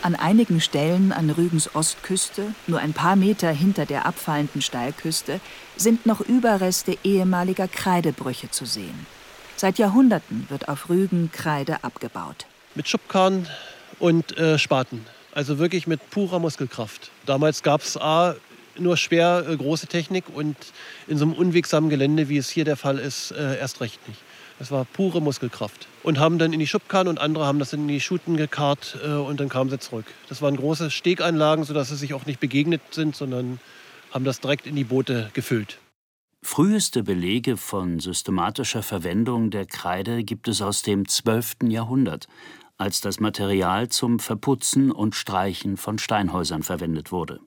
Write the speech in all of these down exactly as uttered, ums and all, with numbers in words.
An einigen Stellen an Rügens Ostküste, nur ein paar Meter hinter der abfallenden Steilküste, sind noch Überreste ehemaliger Kreidebrüche zu sehen. Seit Jahrhunderten wird auf Rügen Kreide abgebaut. Mit Schubkarren und äh, Spaten, also wirklich mit purer Muskelkraft. Damals gab es A, nur schwer äh, große Technik und in so einem unwegsamen Gelände, wie es hier der Fall ist, äh, erst recht nicht. Das war pure Muskelkraft. Und haben dann in die Schubkarren und andere haben das in die Schuten gekarrt äh, und dann kamen sie zurück. Das waren große Steganlagen, sodass sie sich auch nicht begegnet sind, sondern haben das direkt in die Boote gefüllt. Früheste Belege von systematischer Verwendung der Kreide gibt es aus dem zwölften Jahrhundert, als das Material zum Verputzen und Streichen von Steinhäusern verwendet wurde.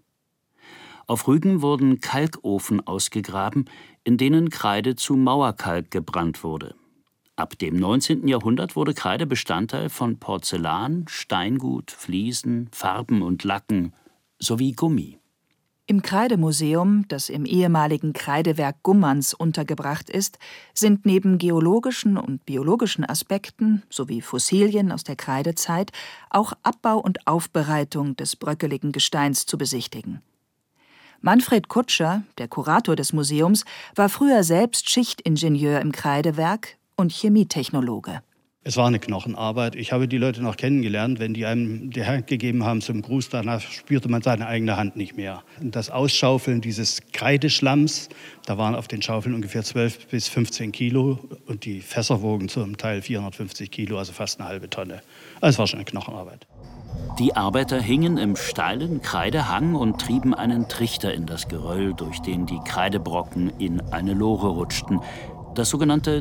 Auf Rügen wurden Kalkofen ausgegraben, in denen Kreide zu Mauerkalk gebrannt wurde. Ab dem neunzehnten Jahrhundert wurde Kreide Bestandteil von Porzellan, Steingut, Fliesen, Farben und Lacken sowie Gummi. Im Kreidemuseum, das im ehemaligen Kreidewerk Gummerns untergebracht ist, sind neben geologischen und biologischen Aspekten sowie Fossilien aus der Kreidezeit auch Abbau und Aufbereitung des bröckeligen Gesteins zu besichtigen. Manfred Kutscher, der Kurator des Museums, war früher selbst Schichtingenieur im Kreidewerk und Chemietechnologe. Es war eine Knochenarbeit. Ich habe die Leute noch kennengelernt, wenn die einem die Hand gegeben haben zum Gruß, danach spürte man seine eigene Hand nicht mehr. Und das Ausschaufeln dieses Kreideschlamms, da waren auf den Schaufeln ungefähr zwölf bis fünfzehn Kilo und die Fässer wogen zum Teil vierhundertfünfzig Kilo, also fast eine halbe Tonne. Also es war schon eine Knochenarbeit. Die Arbeiter hingen im steilen Kreidehang und trieben einen Trichter in das Geröll, durch den die Kreidebrocken in eine Lore rutschten. Das sogenannte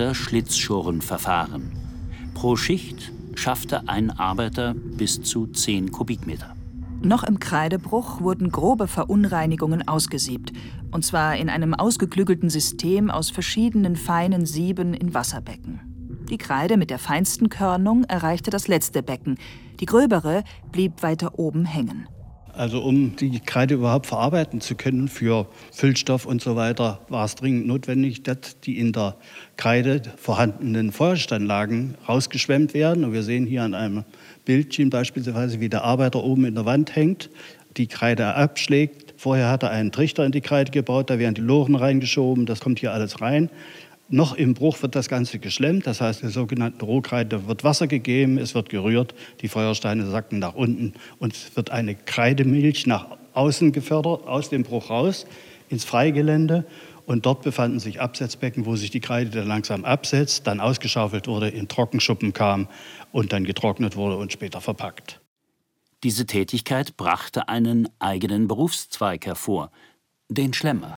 Trichter-Schlitzschurren-Verfahren. Pro Schicht schaffte ein Arbeiter bis zu zehn Kubikmeter. Noch im Kreidebruch wurden grobe Verunreinigungen ausgesiebt, und zwar in einem ausgeklügelten System aus verschiedenen feinen Sieben in Wasserbecken. Die Kreide mit der feinsten Körnung erreichte das letzte Becken, die gröbere blieb weiter oben hängen. Also um die Kreide überhaupt verarbeiten zu können für Füllstoff und so weiter, war es dringend notwendig, dass die in der Kreide vorhandenen Feuersteinlagen rausgeschwemmt werden. Und wir sehen hier an einem Bildchen beispielsweise, wie der Arbeiter oben in der Wand hängt, die Kreide abschlägt. Vorher hat er einen Trichter in die Kreide gebaut, da werden die Loren reingeschoben, das kommt hier alles rein. Noch im Bruch wird das Ganze geschlemmt, das heißt, der sogenannten Rohkreide wird Wasser gegeben, es wird gerührt, die Feuersteine sacken nach unten und es wird eine Kreidemilch nach außen gefördert, aus dem Bruch raus, ins Freigelände. Und dort befanden sich Absetzbecken, wo sich die Kreide dann langsam absetzt, dann ausgeschaufelt wurde, in Trockenschuppen kam und dann getrocknet wurde und später verpackt. Diese Tätigkeit brachte einen eigenen Berufszweig hervor, den Schlemmer.